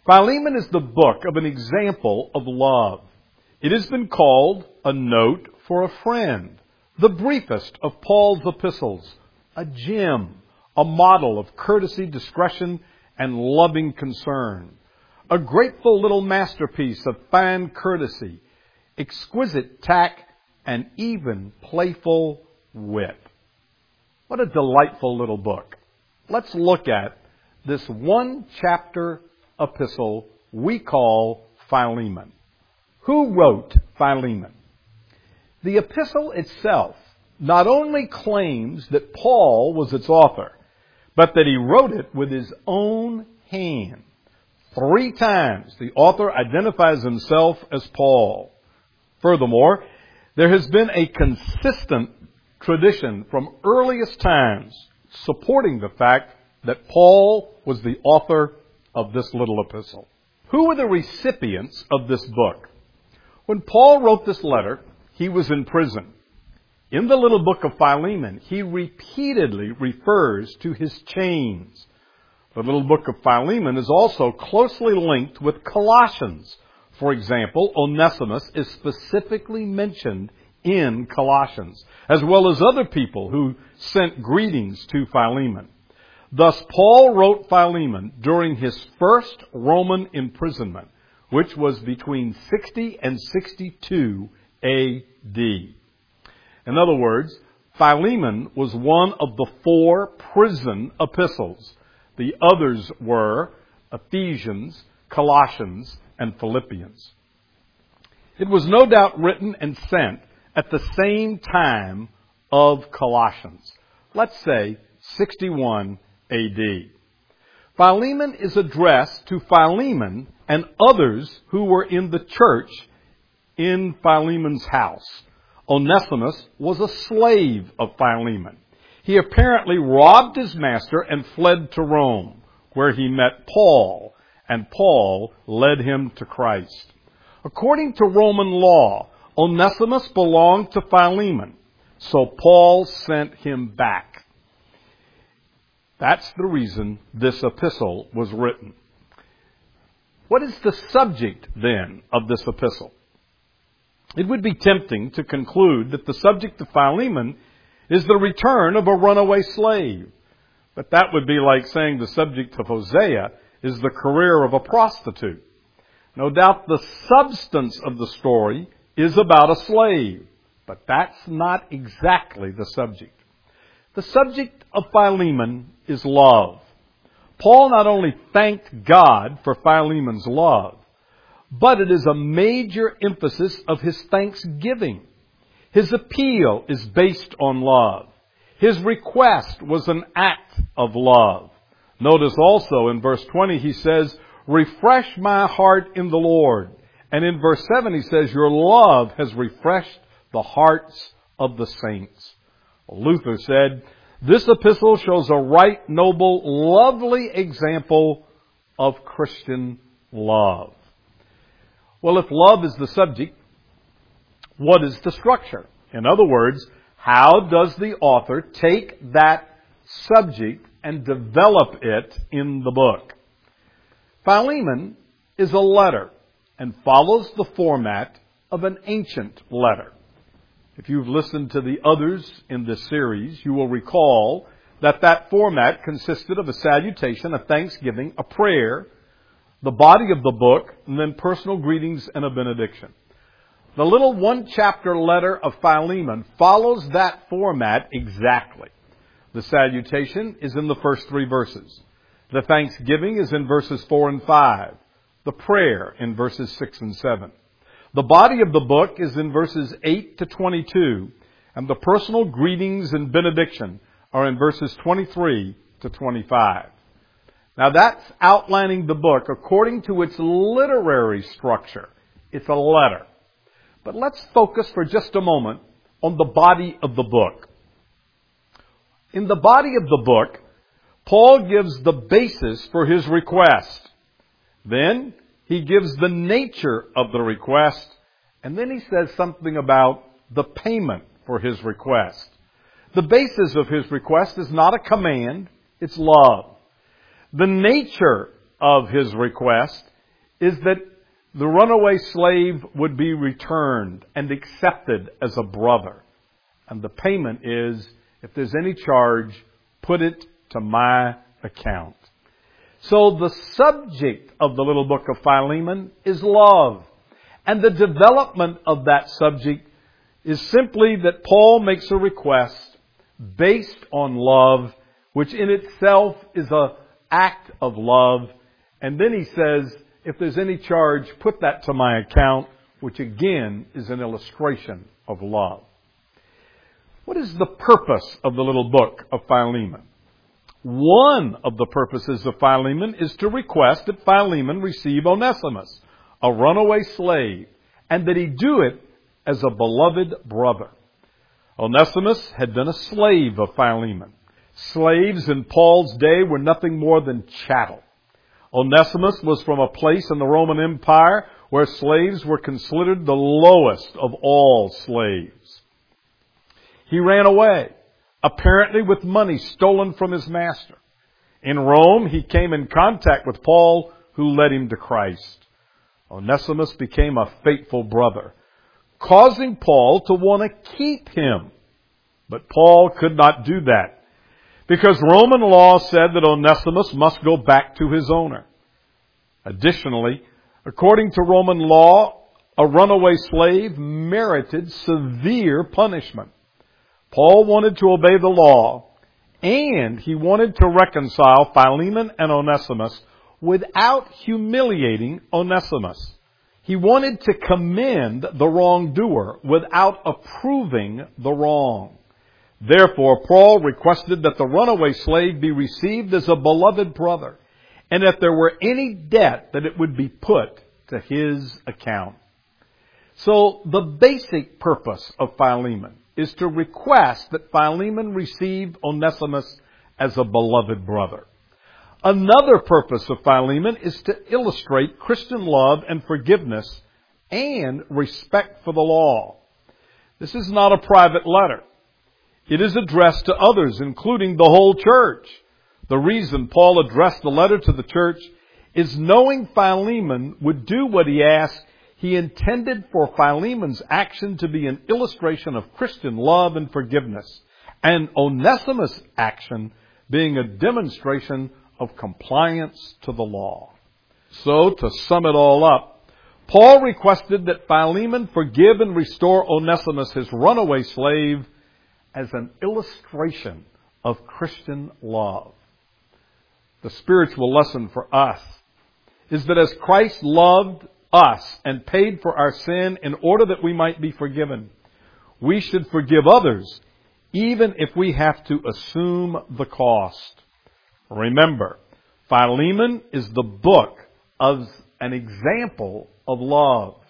Philemon is the book of an example of love. It has been called a note for a friend, the briefest of Paul's epistles, a gem, a model of courtesy, discretion, and loving concern, a grateful little masterpiece of fine courtesy, exquisite tact, and even playful wit. What a delightful little book. Let's look at this one-chapter epistle we call Philemon. Who wrote Philemon? The epistle itself not only claims that Paul was its author, but that he wrote it with his own hand. 3 times the author identifies himself as Paul. Furthermore, there has been a consistent tradition from earliest times supporting the fact that Paul was the author of this little epistle. Who were the recipients of this book? When Paul wrote this letter, he was in prison. In the little book of Philemon, he repeatedly refers to his chains. The little book of Philemon is also closely linked with Colossians. For example, Onesimus is specifically mentioned in Colossians, as well as other people who sent greetings to Philemon. Thus, Paul wrote Philemon during his first Roman imprisonment, which was between 60 and 62 A.D. In other words, Philemon was one of the 4 prison epistles. The others were Ephesians, Colossians, and Philippians. It was no doubt written and sent at the same time of Colossians. Let's say 61 A.D. Philemon is addressed to Philemon and others who were in the church in Philemon's house. Onesimus was a slave of Philemon. He apparently robbed his master and fled to Rome, where he met Paul, and Paul led him to Christ. According to Roman law, Onesimus belonged to Philemon, so Paul sent him back. That's the reason this epistle was written. What is the subject, then, of this epistle? It would be tempting to conclude that the subject of Philemon is the return of a runaway slave. But that would be like saying the subject of Hosea is the career of a prostitute. No doubt the substance of the story is about a slave, but that's not exactly the subject. The subject of Philemon is love. Paul not only thanked God for Philemon's love, but it is a major emphasis of his thanksgiving. His appeal is based on love. His request was an act of love. Notice also in verse 20 he says, "Refresh my heart in the Lord." And in verse 7 he says, "Your love has refreshed the hearts of the saints." Luther said, "This epistle shows a right, noble, lovely example of Christian love." Well, if love is the subject, what is the structure? In other words, how does the author take that subject and develop it in the book? Philemon is a letter and follows the format of an ancient letter. If you've listened to the others in this series, you will recall that format consisted of a salutation, a thanksgiving, a prayer, the body of the book, and then personal greetings and a benediction. The little 1-chapter letter of Philemon follows that format exactly. The salutation is in the first 3 verses. The thanksgiving is in verses 4 and 5. The prayer in verses 6 and 7. The body of the book is in verses 8 to 22, and the personal greetings and benediction are in verses 23 to 25. Now that's outlining the book according to its literary structure. It's a letter. But let's focus for just a moment on the body of the book. In the body of the book, Paul gives the basis for his request. Then he gives the nature of the request, and then he says something about the payment for his request. The basis of his request is not a command, it's love. The nature of his request is that the runaway slave would be returned and accepted as a brother. And the payment is, if there's any charge, put it to my account. So the subject of the little book of Philemon is love. And the development of that subject is simply that Paul makes a request based on love, which in itself is an act of love. And then he says, if there's any charge, put that to my account, which again is an illustration of love. What is the purpose of the little book of Philemon? One of the purposes of Philemon is to request that Philemon receive Onesimus, a runaway slave, and that he do it as a beloved brother. Onesimus had been a slave of Philemon. Slaves in Paul's day were nothing more than chattel. Onesimus was from a place in the Roman Empire where slaves were considered the lowest of all slaves. He ran away, apparently with money stolen from his master. In Rome, he came in contact with Paul, who led him to Christ. Onesimus became a faithful brother, causing Paul to want to keep him. But Paul could not do that, because Roman law said that Onesimus must go back to his owner. Additionally, according to Roman law, a runaway slave merited severe punishment. Paul wanted to obey the law, and he wanted to reconcile Philemon and Onesimus without humiliating Onesimus. He wanted to commend the wrongdoer without approving the wrong. Therefore, Paul requested that the runaway slave be received as a beloved brother, and if there were any debt, that it would be put to his account. So the basic purpose of Philemon is to request that Philemon receive Onesimus as a beloved brother. Another purpose of Philemon is to illustrate Christian love and forgiveness and respect for the law. This is not a private letter. It is addressed to others, including the whole church. The reason Paul addressed the letter to the church is knowing Philemon would do what he asked. He intended for Philemon's action to be an illustration of Christian love and forgiveness, and Onesimus' action being a demonstration of compliance to the law. So, to sum it all up, Paul requested that Philemon forgive and restore Onesimus, his runaway slave, as an illustration of Christian love. The spiritual lesson for us is that as Christ loved us and paid for our sin in order that we might be forgiven, we should forgive others, even if we have to assume the cost. Remember, Philemon is the book of an example of love.